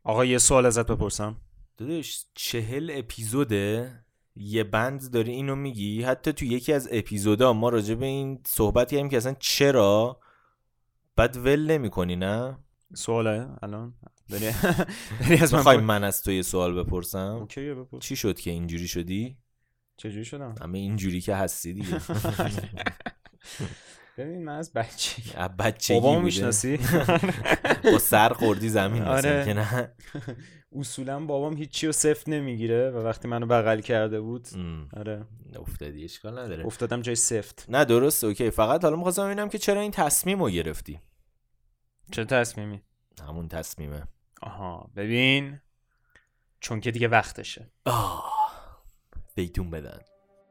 آقا یه سوال ازت بپرسم. داداش 40 اپیزوده یه بند داری اینو میگی. حتی تو یکی از اپیزودا ما راجع به این صحبت کردیم که اصلا چرا بعد ول نمی کنی. نه سواله الان داری از میخوای من از تو یه سوال بپرسم؟ اوکیه بپرس. چی شد که اینجوری شدی؟ چجوری شدم؟ همه اینجوری که هستی دیگه. ببین من از بچگی بابامو میشناسی؟ با سر خوردی زمین مثلا که نه. اصولا بابام هیچی رو سفت نمیگیره و وقتی منو بغل کرده بود آره افتادی، اشکال نداره، افتادم جای سفت. نه درسته اوکی. فقط حالا می‌خواستم ببینم که چرا این تصمیم رو گرفتی. چه تصمیمی؟ همون تصمیمه. آها ببین چون که دیگه وقتشه. بیتون بدن.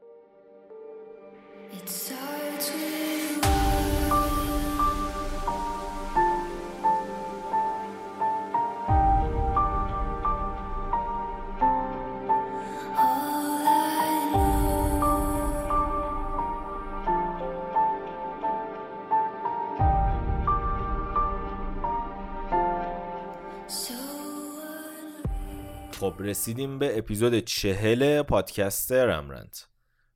خب رسیدیم به اپیزود 40 پادکست رمرنت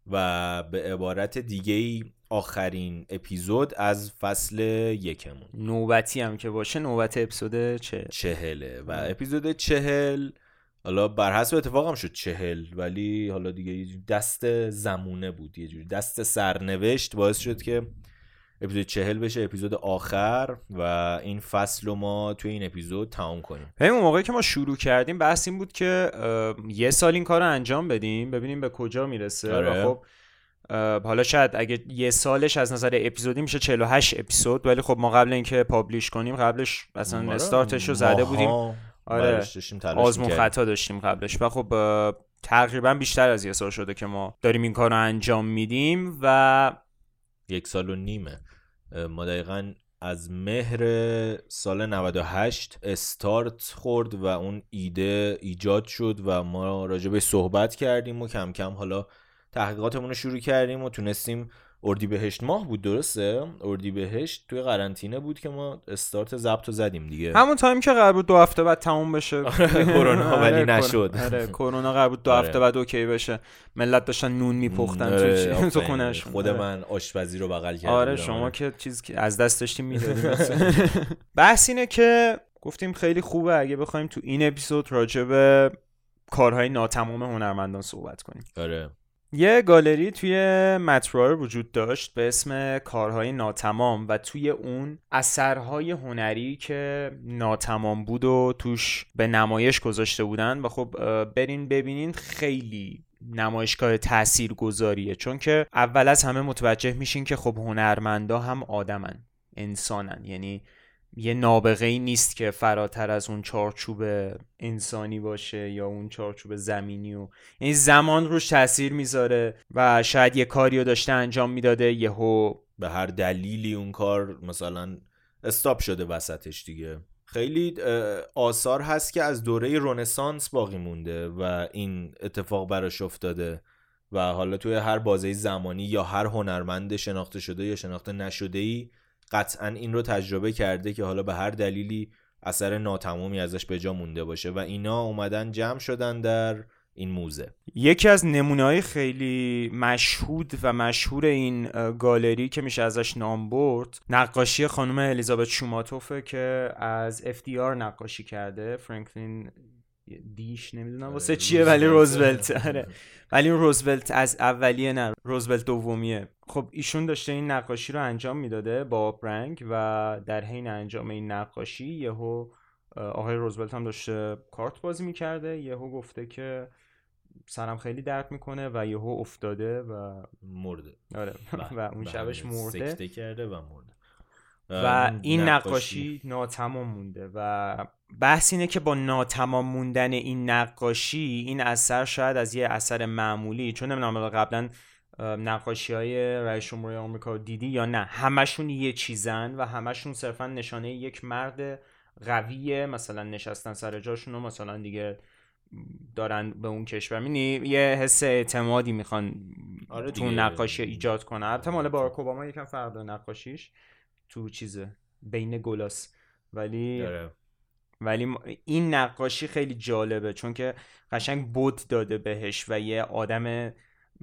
و به عبارت دیگه‌ای آخرین اپیزود از فصل یکمون. نوبتی هم که باشه نوبت اپیزود 40 و اپیزود 40 حالا بر حسب اتفاق هم شد 40 ولی حالا دیگه دست زمونه بود، یه جوری دست سرنوشت باعث شد که اپیزود 40 بشه اپیزود آخر و این فصل رو ما توی این اپیزود تمام کنیم. اون موقعی که ما شروع کردیم بحث این بود که یه سال این کار رو انجام بدیم ببینیم به کجا میرسه. آره. خب حالا شاید اگه یه سالش از نظر اپیزودی میشه 48 اپیزود ولی خب ما قبل اینکه پابلیش کنیم قبلش اصلا استارتش رو زده بودیم. آره آزمون خطا داشتیم قبلش و خب تقریبا بیشتر از یه سال شده که ما داریم این کار رو انجام میدیم و 1.5 سال. ما دقیقاً از مهر سال 98 استارت خورد و اون ایده ایجاد شد و ما راجع به صحبت کردیم و کم کم حالا تحقیقاتمون رو شروع کردیم و تونستیم اردیبهشت ماه بود، درسته؟ اردیبهشت توی قرنطینه بود که ما استارت ضبط رو زدیم دیگه. همون تایم که قرار بود 2 هفته بعد تموم بشه کرونا ولی نشد. آره کرونا قرار بود 2 هفته بعد اوکی بشه. ملت داشتن نون میپختن تو خونه‌اش. خود من آشپزی رو بغل کردم. آره شما که چیز که از دست داشتیم میدادیم. بحث اینه که گفتیم خیلی خوبه اگه بخوایم تو این اپیزود راجع به کارهای ناتمام هنرمندان صحبت کنیم. آره یه گالری توی متروار وجود داشت به اسم کارهای ناتمام و توی اون اثرهای هنری که ناتمام بود و توش به نمایش گذاشته بودن و خب برین ببینین خیلی نمایشگاه تاثیرگذاریه چون که اول از همه متوجه میشین که خب هنرمندا هم آدمن، انسانن، یعنی یه نابغه‌ای نیست که فراتر از اون چارچوب انسانی باشه یا اون چارچوب زمینی و یعنی زمان روش تأثیر میذاره و شاید یه کاریو داشته انجام میداده یهو به هر دلیلی اون کار مثلا استاپ شده وسطش دیگه. خیلی آثار هست که از دوره رنسانس باقی مونده و این اتفاق براش افتاده و حالا توی هر بازه زمانی یا هر هنرمند شناخته شده یا شناخته نشده‌ای قطعا این رو تجربه کرده که حالا به هر دلیلی اثر ناتمامی ازش به جا مونده باشه و اینا اومدن جمع شدن در این موزه. یکی از نمونه‌های خیلی مشهود و مشهور این گالری که میشه ازش نام برد نقاشی خانم الیزابت شوماتوفه که از FDR نقاشی کرده. فرانکلین دیش نمیدونم واسه چیه ولی روزولت. آره ولی اون روزولت از اولیه نه، روزولت دومیه. خب ایشون داشته این نقاشی رو انجام میداده با آب رنگ و در حین انجام این نقاشی یهو آقای روزولت هم داشته کارت بازی میکرده، یهو گفته که سرم خیلی درد میکنه و یهو افتاده و مرده. آره و اون شبش مرده، سکته کرده و مرده و این نقاشی ناتمام مونده و بحث اینه که با ناتمام موندن این نقاشی این اثر شاید از یه اثر معمولی، چون نمیدونم قبلا نقاشی‌های رئیس جمهوری آمریکا دیدی یا نه، همشون یه چیزن و همشون صرفا نشانه یک مرد قویه مثلا نشستن سر جاشون و مثلا دیگه دارن به اون کشور می‌بینی یه حس اعتمادی میخوان تو نقاشی ایجاد کنن. البته مال باراک اوباما یکم فرق داره نقاشیش تو چیزه بین گلاس، ولی ولی این نقاشی خیلی جالبه چون که قشنگ بود داده بهش و یه آدم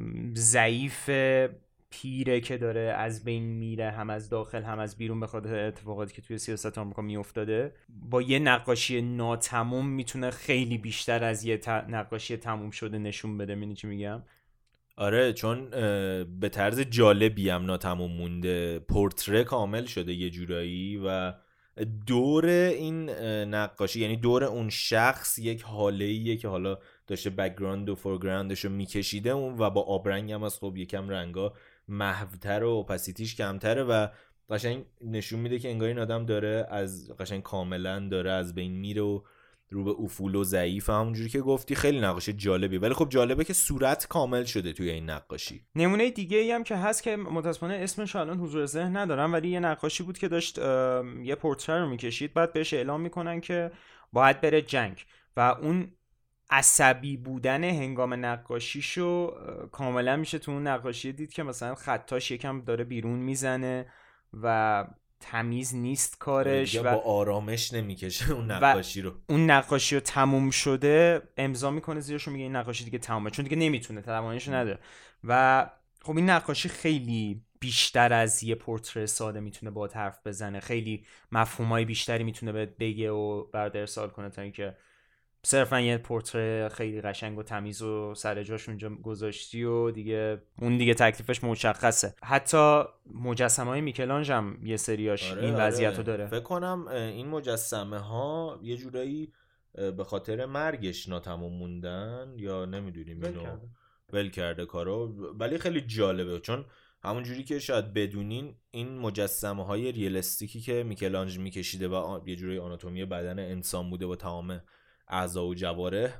ضعیف پیره که داره از بین میره، هم از داخل هم از بیرون، به خاطر اتفاقاتی که توی سیاست آمریکا میافتاده، با یه نقاشی ناتموم میتونه خیلی بیشتر از یه نقاشی تموم شده نشون بده. می‌دونی چی میگم؟ آره، چون به طرز جالبی هم ناتموم مونده، پورتره کامل شده یه جورایی و دور این نقاشی، یعنی دور اون شخص، یک حاله‌ایه که حالا داشته بک‌گراند و فورگراندش رو میکشیده و با آبرنگ هم از خب یکم رنگا محوتر و اپاسیتیش کمتره و قشنگ نشون میده که انگار این آدم داره از قشنگ کاملا داره از بین میره و رو به افول و ضعیف. همونجوری که گفتی خیلی نقاشی جالبی، ولی خب جالبه که صورت کامل شده توی این نقاشی. نمونه دیگه ای هم که هست که متاسفانه اسمش الان حضور ذهن ندارم، ولی یه نقاشی بود که داشت یه پورتره رو میکشید، بعد بهش اعلام میکنن که باید بره جنگ و اون عصبی بودن هنگام نقاشیشو کاملا میشه تو اون نقاشی دید که مثلا خطاش یکم داره بیرون میزنه و تمیز نیست کارش و با آرامش نمیکشه اون نقاشی رو. اون نقاشی رو تموم شده امضا میکنه زیرش، میگه این نقاشی دیگه تمومه، چون دیگه نمیتونه، تواناییشو نداره. و خب این نقاشی خیلی بیشتر از یه پورتره ساده میتونه با حرف بزنه، خیلی مفهومای بیشتری میتونه بگه و برات ارسال کنه تا اینکه صرفا یه پورتره خیلی قشنگ و تمیز و سر جاش اونجا گذاشتی و دیگه اون دیگه تکلیفش مشخصه. حتی مجسمه‌های میکلانژ هم یه سریاش این وضعیت رو داره. فکر کنم این مجسمه ها یه جورایی به خاطر مرگش ناتمام موندن یا نمیدونیم اینو ول کرده کارو، ولی خیلی جالبه چون همون جوری که شاید بدونین این مجسمه های ریالستیکی که میکلانژ میکشیده و یه جوری آناتومی بدن انسان بوده با تمام اعضا و جواره.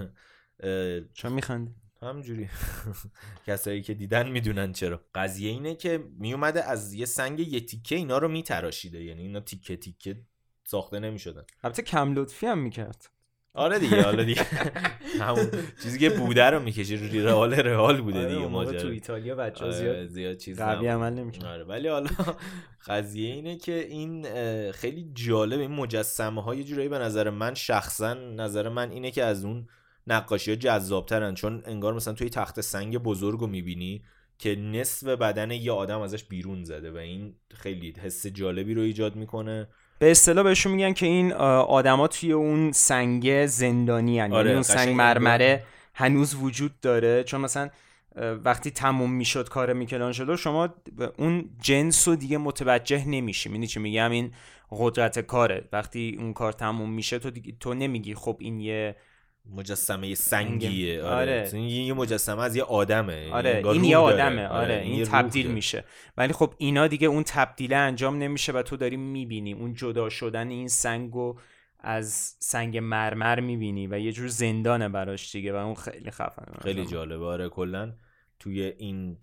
چون میخندی؟ همجوری کسایی که دیدن میدونن چرا. قضیه اینه که میومده از یه سنگ یه تیکه اینا رو میتراشیده، یعنی اینا تیکه تیکه ساخته نمیشدن. البته کم لطفی هم میکرد. آره دیگه، حالا دیگه همون چیزی که بوده رو میکشه، رئال بوده دیگه. ماجرا تو ایتالیا بچه‌ها زیاد چیز قوی عمل نمیکنن. آره، ولی حالا قضیه اینه که این خیلی جالب، این مجسمه ها یه جورایی به نظر من، شخصا نظر من اینه که از اون نقاشی ها جذاب‌ترن، چون انگار مثلا توی تخت سنگ بزرگو میبینی که نصف بدن یه آدم ازش بیرون زده و این خیلی حس جالبی رو ایجاد میکنه. به اصطلاح بهشون میگن که این آدما توی اون سنگ زندانی هن. آره، یعنی اون سنگ مرمره هنوز وجود داره، چون مثلا وقتی تموم میشد کار میکلانژلو شما اون جنس رو دیگه متوجه نمیشی. میدونی چی میگم؟ این قدرت کاره. وقتی اون کار تموم میشه تو نمیگی خب این یه مجسمه سنگیه. آره. این یه مجسمه از یه آدمه. آره، این یه آدمه. آره، این تبدیل میشه. ولی خب اینا دیگه اون تبدیله انجام نمیشه و تو داری میبینی اون جدا شدن این سنگو از سنگ مرمر میبینی و یه جور زندانه براش دیگه و اون خیلی خفنه، خیلی جالبه. آره، کلا توی این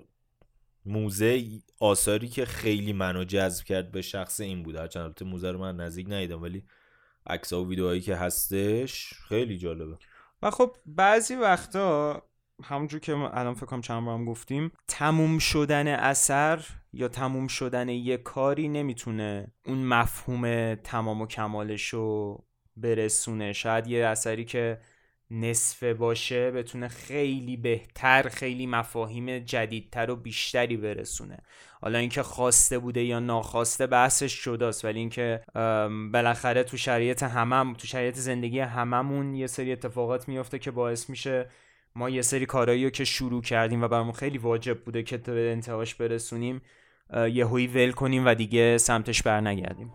موزه آثاری که خیلی منو جذب کرد به شخص این بود. هرچند البته موزه رو من نزدیک ندیدم، ولی عکس‌ها و ویدیوهایی که هستش خیلی جالبه. و خب بعضی وقتا همونجور که الان فکر کنم چند بارم گفتیم، تموم شدن اثر یا تموم شدن یه کاری نمیتونه اون مفهوم تمام و کمالشو برسونه. شاید یه اثری که نصفه باشه بتونه خیلی بهتر، خیلی مفاهیم جدیدتر و بیشتری برسونه. حالا اینکه خواسته بوده یا ناخواسته بحثش جداست، ولی اینکه بالاخره تو شرایط تو شرایط زندگی هممون یه سری اتفاقات میفته که باعث میشه ما یه سری کارهایی رو که شروع کردیم و برامون خیلی واجب بوده که به انتهاش برسونیم یهویی ول کنیم و دیگه سمتش برنگردیم.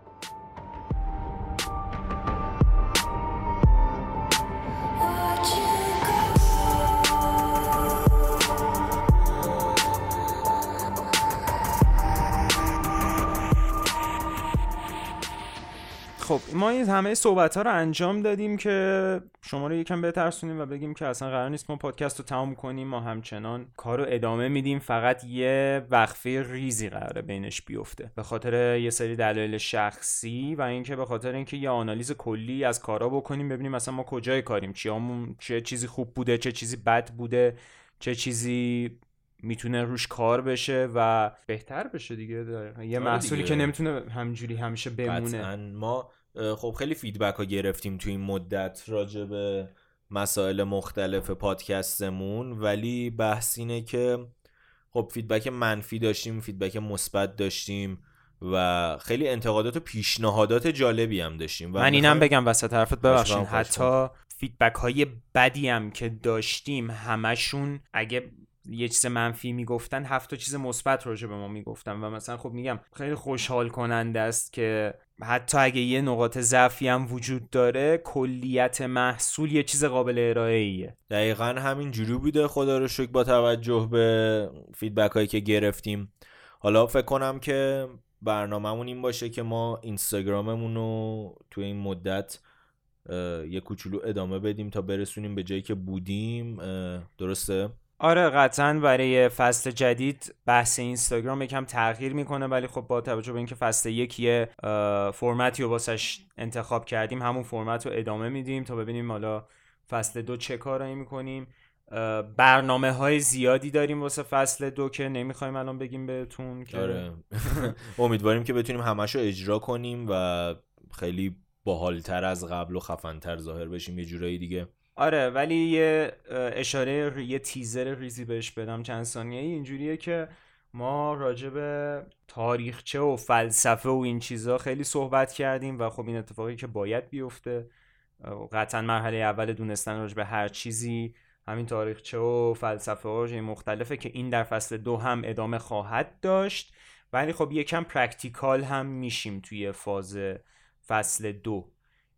خب ما این همه صحبت ها رو انجام دادیم که شما رو یکم بترسونیم و بگیم که اصلا قرار نیست ما پادکست رو تمام کنیم، ما همچنان کار رو ادامه میدیم، فقط یه وقفه ریزی قراره بینش بیفته به خاطر یه سری دلایل شخصی و اینکه به خاطر اینکه یه آنالیز کلی از کارا بکنیم، ببینیم مثلا ما کجای کاریم، چه چیزی خوب بوده، چه چیزی بد بوده، چه چیزی میتونه روش کار بشه و بهتر بشه دیگه. یه محصولی که نمیتونه همجوری همیشه بمونه. قطعاً ما خب خیلی فیدبک ها گرفتیم توی این مدت راجع به مسائل مختلف پادکستمون، ولی بحث اینه که خب فیدبک منفی داشتیم، فیدبک مثبت داشتیم و خیلی انتقادات و پیشنهادات جالبی هم داشتیم. من اینم بگم وسط حرفت ببخشید، حتی فیدبک های بدی هم که داشتیم همشون اگه یه چیز منفی میگفتن 7 تا چیز مثبت راجع به ما میگفتن و مثلا خب میگم خیلی خوشحال کننده است که حتی اگه یه نقاط ضعفی هم وجود داره کلیت محصول یه چیز قابل ارائه‌ایه. دقیقاً همین جوری بوده، خدا رو شکر با توجه به فیدبک هایی که گرفتیم. حالا فکر کنم که برنامه‌مون این باشه که ما اینستاگراممون رو توی این مدت یه کوچولو ادامه بدیم تا برسونیم به جایی که بودیم. درسته؟ آره قطعاً برای فصل جدید بحث اینستاگرام یکم تغییر میکنه، ولی خب با توجه به اینکه فصل یک یه فرمتی رو واسش انتخاب کردیم همون فرمت رو ادامه میدیم تا ببینیم حالا فصل 2 چه کارایی میکنیم. برنامه های زیادی داریم واسه فصل 2 که نمیخوایم الان بگیم بهتون که آره. امیدواریم که بتونیم همشو اجرا کنیم و خیلی باحالتر از قبل و خفن‌تر ظاهر بشیم یه جورایی دیگه. آره ولی یه اشاره یه تیزر ریزی بهش بدم چند ثانیه‌ای، اینجوریه که ما راجع به تاریخچه و فلسفه و این چیزا خیلی صحبت کردیم و خب این اتفاقی که باید بیفته. قطعا مرحله اول دونستن راجع به هر چیزی همین تاریخچه و فلسفه ها مختلفه که این در فصل 2 هم ادامه خواهد داشت، ولی خب یکم پرکتیکال هم میشیم توی فاز فصل 2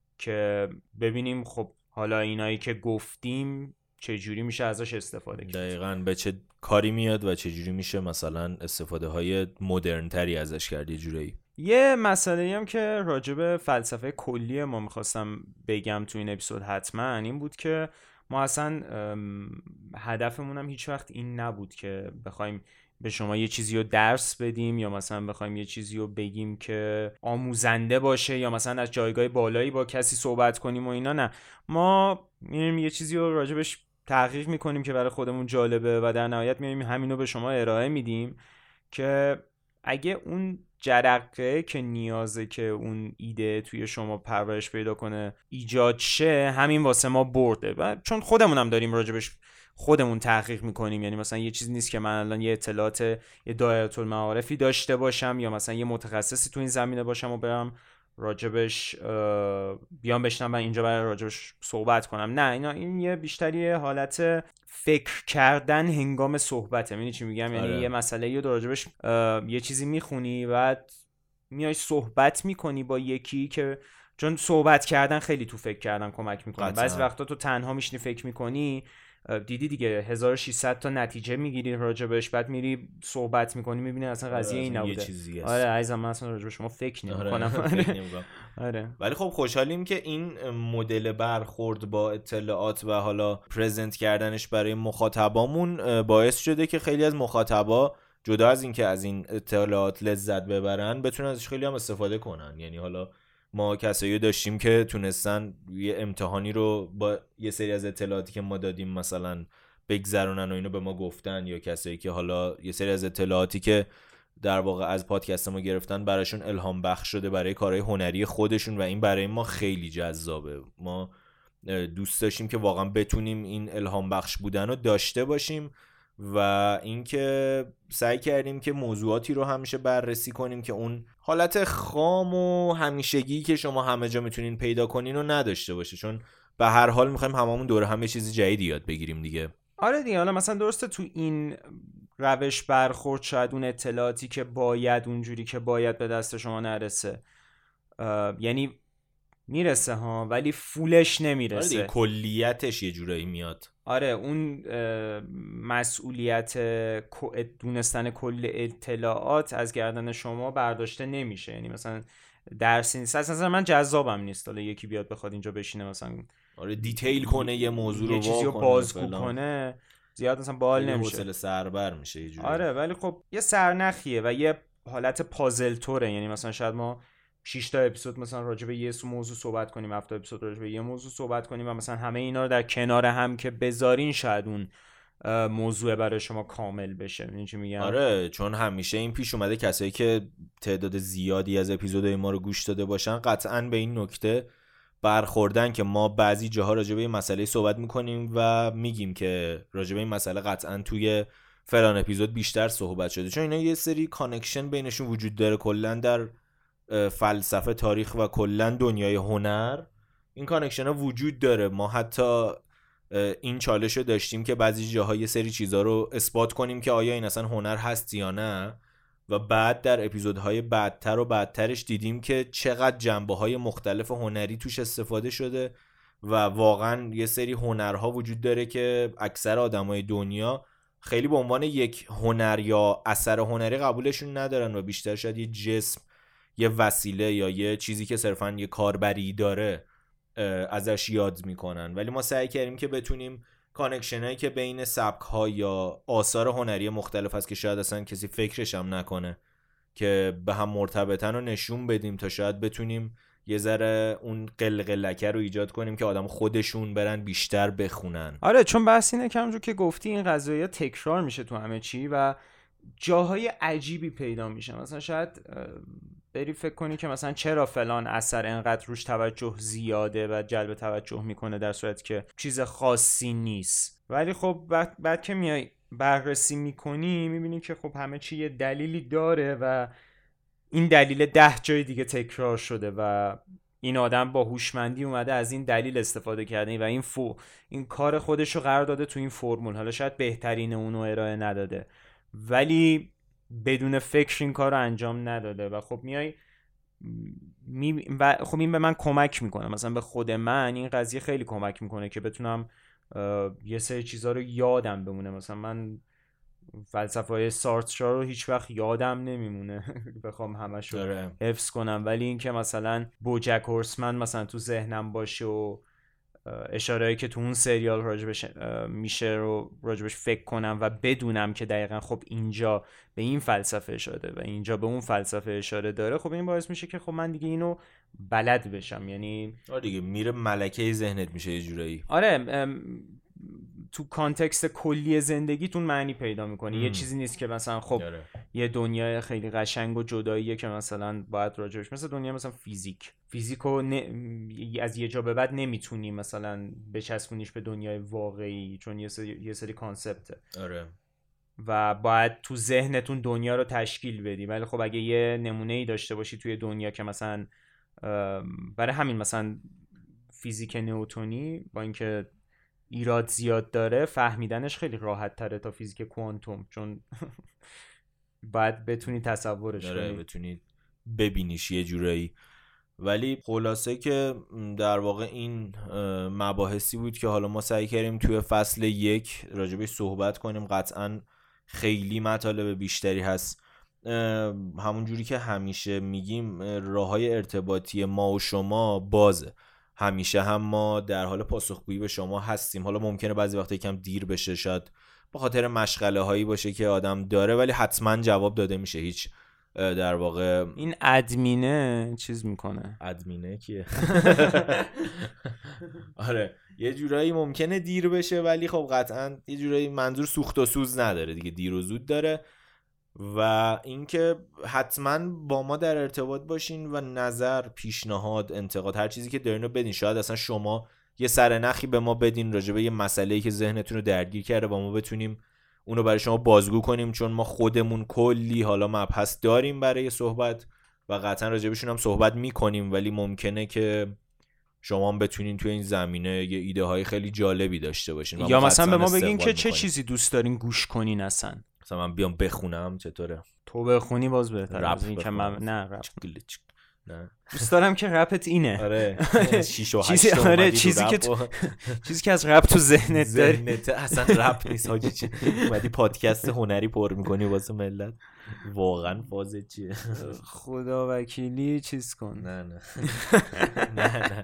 که ببینیم خب حالا اینایی که گفتیم چجوری میشه ازش استفاده کرد، دقیقاً به چه کاری میاد و چجوری میشه مثلا استفاده های مدرن تری ازش کرد. یه جورایی یه مسئله هم که راجع به فلسفه کلی ما میخواستم بگم تو این اپیزود حتما این بود که ما اصلا هدفمون هم هیچ وقت این نبود که بخوایم به شما یه چیزی رو درس بدیم یا مثلا بخوایم یه چیزی رو بگیم که آموزنده باشه یا مثلا از جایگاه بالایی با کسی صحبت کنیم و اینا. نه، ما میریم یه چیزی رو راجبش تحقیق میکنیم که برای خودمون جالبه و در نهایت میریم همینو به شما ارائه میدیم که اگه اون جرقه که نیازه که اون ایده توی شما پرورش پیدا کنه ایجاد شه، همین واسه ما برده. و چون خودمونم داریم راجبش خودمون تحقیق میکنیم، یعنی مثلا یه چیز نیست که من الان یه اطلاعات یه دایره المعارفی داشته باشم یا مثلا یه متخصصی تو این زمینه باشم و برم راجبش بیام بشنم و اینجا برای راجبش صحبت کنم. نه، این یه بیشتری حالت فکر کردن هنگام صحبته. میدونی چی میگم؟ یعنی یه مسئله رو راجبش یه چیزی میخونی بعد میای صحبت میکنی با یکی که چون صحبت کردن خیلی تو فکر کردن کمک میکنه. بعضی وقتا تو تنها میشینی فکر میکنی، دیدی دیگه 1600 تا نتیجه میگیری راجبش، بعد میری صحبت میکنی میبینی اصلا قضیه این نبوده. آره عزیزم من اصلا راجب شما فکر نمیکنم. آره. ولی خب خوشحالیم که این مدل برخورد با اطلاعات و حالا پرزنت کردنش برای مخاطبامون باعث شده که خیلی از مخاطبا جدا از این که از این اطلاعات لذت ببرن بتونن ازش خیلی هم استفاده کنن. یعنی حالا ما کسایی داشتیم که تونستن یه امتحانی رو با یه سری از اطلاعاتی که ما دادیم مثلا بگذرونن و اینو به ما گفتن، یا کسایی که حالا یه سری از اطلاعاتی که در واقع از پادکست ما گرفتن براشون الهام بخش شده برای کارهای هنری خودشون و این برای ما خیلی جذابه. ما دوست داشتیم که واقعا بتونیم این الهام بخش بودن رو داشته باشیم و اینکه سعی کردیم که موضوعاتی رو همیشه بررسی کنیم که اون حالت خام و همیشگی که شما همه جا میتونین پیدا کنین رو نداشته باشه، چون به هر حال میخوایم هممون دوره هم یه چیز جدیدی یاد بگیریم دیگه. آره دیگه، حالا مثلا درسته تو این روش برخورد شاید اون اطلاعاتی که باید اونجوری که باید به دست شما نرسه، یعنی میرسه ها ولی فولش نمیرسه. آره کلیتش یه جورایی میاد. آره اون مسئولیت دونستن کل اطلاعات از گردن شما برداشته نمیشه. یعنی مثلا درس نیست اصلا من جذابم نیست حالا یکی بیاد بخواد اینجا بشینه مثلا آره دیتیل کنه یه موضوع رو، یه چیزی رو بازگو کنه، زیاد مثلا بال نمیشه، حوصله سربر میشه یه جوری. آره ولی خب یه سرنخیه و یه حالت پازل توره. یعنی مثلا شاید ما 6 تا اپیزود مثلا راجع به یه موضوع صحبت کنیم، 7 تا اپیزود راجع به یه موضوع صحبت کنیم و مثلا همه اینا رو در کنار هم که بذارین شاید اون موضوع برای شما کامل بشه. این چی میگم؟ آره، چون همیشه این پیش اومده کسایی که تعداد زیادی از اپیزودهای ما رو گوش داده باشن قطعاً به این نکته برخوردن که ما بعضی جاها راجع به این مسئله صحبت میکنیم و میگیم که راجع به این مسئله قطعاً توی فلان اپیزود بیشتر صحبت شده، چون اینا یه سری کانکشن بینشون وجود داره. کلاً در فلسفه، تاریخ و کلاً دنیای هنر این کانکشن ها وجود داره. ما حتی این چالش رو داشتیم که بعضی جاها یه سری چیزا رو اثبات کنیم که آیا این اصلا هنر هست یا نه، و بعد در اپیزودهای بعدتر و بعدترش دیدیم که چقدر جنبه‌های مختلف هنری توش استفاده شده و واقعا یه سری هنرها وجود داره که اکثر آدمای دنیا خیلی به عنوان یک هنر یا اثر هنری قبولشون ندارن و بیشتر شاید یه جسم، یه وسیله یا یه چیزی که صرفاً یه کاربری داره ازش یاد میکنن. ولی ما سعی کردیم که بتونیم کانکشن هایی که بین سبک ها یا آثار هنری مختلف هست که شاید اصلا کسی فکرش هم نکنه که به هم مرتبطن رو نشون بدیم تا شاید بتونیم یه ذره اون قلقلکه رو ایجاد کنیم که آدم خودشون برن بیشتر بخونن. آره، چون بحث اینه که همونجور که گفتی این قضایا تکرار میشه تو همه چی و جاهای عجیبی پیدا میشه. مثلا شاید بری فکر کنی که مثلا چرا فلان اثر انقدر روش توجه زیاده و جلب توجه میکنه در صورتی که چیز خاصی نیست، ولی خب بعد که میای بررسی میکنی میبینی که خب همه چی یه دلیلی داره و این دلیل 10 جای دیگه تکرار شده و این آدم با هوشمندی اومده از این دلیل استفاده کرده و این کار خودش رو قرار داده تو این فرمول. حالا شاید بهترین اونو ارائه نداده ولی بدون فکر این کار رو انجام نداده و خب میای خب این به من کمک میکنه. مثلا به خود من این قضیه خیلی کمک میکنه که بتونم یه سری چیزا رو یادم بمونه. مثلا من فلسفه های سارتر رو هیچ وقت یادم نمیمونه بخوام همش رو حفظ کنم، ولی این که مثلا بوجک هورسمن مثلا تو ذهنم باشه و اشارهایی که تو اون سریال راجبش میشه رو راجبش فکر کنم و بدونم که دقیقا خب اینجا به این فلسفه اشاره داره و اینجا به اون فلسفه اشاره داره، خب این باعث میشه که خب من دیگه اینو بلد بشم. یعنی دیگه میره ملکه ذهنت میشه یه جورایی. آره، تو کانتکست کلی زندگیتون معنی پیدا میکنه. یه چیزی نیست که مثلا خب یه دنیای خیلی قشنگ و جداییه که مثلا باید راجبش، مثلا دنیا مثلا فیزیکو از یه جا به بعد نمیتونی مثلا بچسبونیش به دنیای واقعی چون یه سری کانسپته. آره. و باید تو ذهنتون دنیا رو تشکیل بدی. ولی خب اگه یه نمونه‌ای داشته باشی توی دنیا که مثلا برای همین مثلا فیزیک نیوتونی با اینکه ایراد زیاد داره فهمیدنش خیلی راحت تره تا فیزیک کوانتوم، چون باید بتونی تصورش کنی، بتونی ببینیش یه جورایی. ولی خلاصه که در واقع این مباحثی بود که حالا ما سعی کردیم توی فصل 1 راجبش صحبت کنیم. قطعاً خیلی مطالب بیشتری هست. همون جوری که همیشه میگیم راههای ارتباطی ما و شما بازه، همیشه هم ما در حال پاسخگویی به شما هستیم. حالا ممکنه بعضی وقتا یکم دیر بشه، شاید به خاطر مشغله هایی باشه که آدم داره، ولی حتما جواب داده میشه. هیچ در واقع این ادمینه چیز میکنه. ادمینه کیه؟ آره یه جورایی ممکنه دیر بشه ولی خب قطعا یه جورایی منظور سوخت و سوز نداره دیگه، دیر و زود داره. و اینکه حتما با ما در ارتباط باشین و نظر، پیشنهاد، انتقاد، هر چیزی که دارین رو بدین. شاید اصلا شما یه سرنخی به ما بدین راجع به یه مسئله‌ای که ذهنتون رو درگیر کرده با ما بتونیم اونو برای شما بازگو کنیم، چون ما خودمون کلی حالا مبحث داریم برای صحبت و قطعا راجبشون هم صحبت میکنیم، ولی ممکنه که شما هم بتونین توی این زمینه یه ایده های خیلی جالبی داشته باشین یا مثلا به ما بگین که چه چیزی دوست دارین گوش کنین. مثلا من بیام بخونم چطوره؟ تو بخونی باز بهتره از این که من نه رپ نه دوست دارم که رپت اینه. آره 6 و 8 آره چیزی که از رپ تو ذهنت داری اصلا رپ نیست حاجی. چی اومدی پادکست هنری پر میکنی واسه ملت؟ واقعا فازت چیه؟ خدا وکیلی چیز کن. نه نه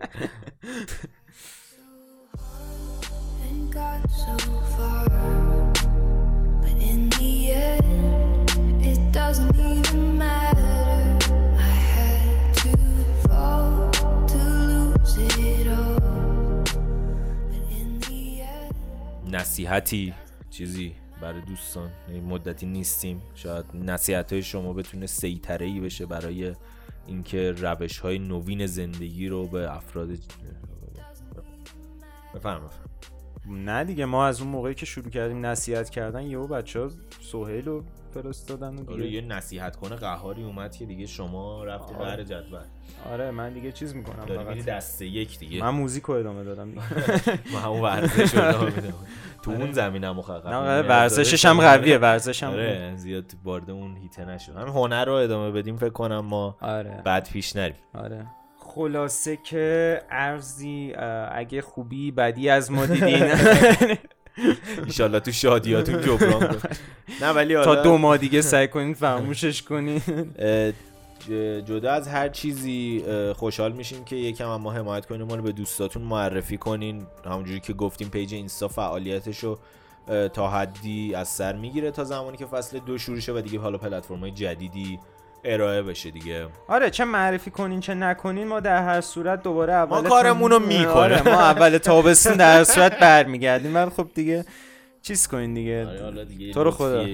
doesn't even matter. I had to fall to lose it all. But in the end نصیحتی چیزی برای دوستان، مدتی نیستیم، شاید نصیحت‌های شما بتونه سیطره‌ای بشه برای اینکه روش‌های نوین زندگی رو به افراد بفرمایید. نه دیگه، ما از اون موقعی که شروع کردیم نصیحت کردن یهو بچه‌ها سهیل رو فرستادن و دیگه یه نصیحت کنه قهاری اومد که دیگه شما رفتی قهر جدول. آره من دیگه چیز میکنم، داری میری دسته یک دیگه. من موزیک رو ادامه دادم دیگه. من همون ورزش رو ادامه میدم تو اون زمینم مخاطب. نه ورزشش هم قویه، ورزشم آره زیاد وارد اون هیته نشو. همین هنر رو ادامه بدیم فکر کنم ما آره بعد پیش نریم. آره خلاصه که ارزی اگه خوبی بدی از ما دیدین انشالله تو شادیاتون جبران کن. نه ولی تا 2 ماه دیگه سعی کنین فراموشش کنین. جدا از هر چیزی خوشحال میشیم که یکم هم ما حمایت کنین، ما رو به دوستاتون معرفی کنین. همونجوری که گفتیم پیج اینستا فعالیتشو تا حدی از سر میگیره تا زمانی که فصل 2 شروع شه و دیگه حالا پلتفرم‌های جدیدی ارائه بشه دیگه. آره چه معرفی کنین چه نکنین، ما در هر صورت دوباره اول ما کارمونو میکنیم. آره ما اول تابستون در هر صورت برمیگردیم، ولی خب دیگه چیز کنین دیگه. آره حالا دیگه تو رو خدا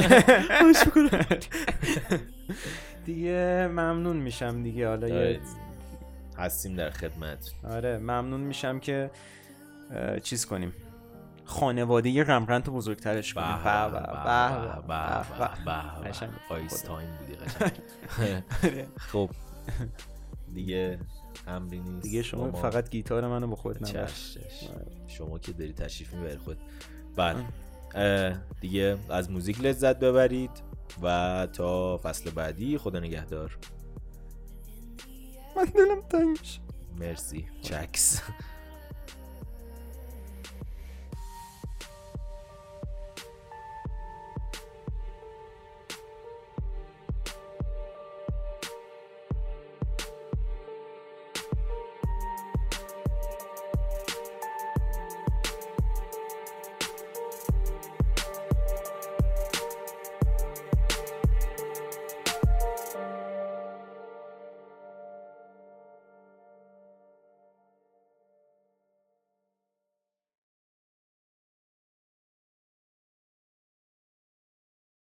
دیگه ممنون میشم دیگه. حالا هستیم در خدمت. آره ممنون میشم که چیز کنیم، خانواده رمرنت رو بزرگترش کنیم. آیستاین بودی قشنگ. خب دیگه امری نیست دیگه، شما فقط گیتار منو با خود نبر. شما که داری تشریف میبری خود. بله دیگه از موزیک لذت ببرید و تا فصل بعدی خدا نگهدار. من دلم تنگ میشه. مرسی چکس.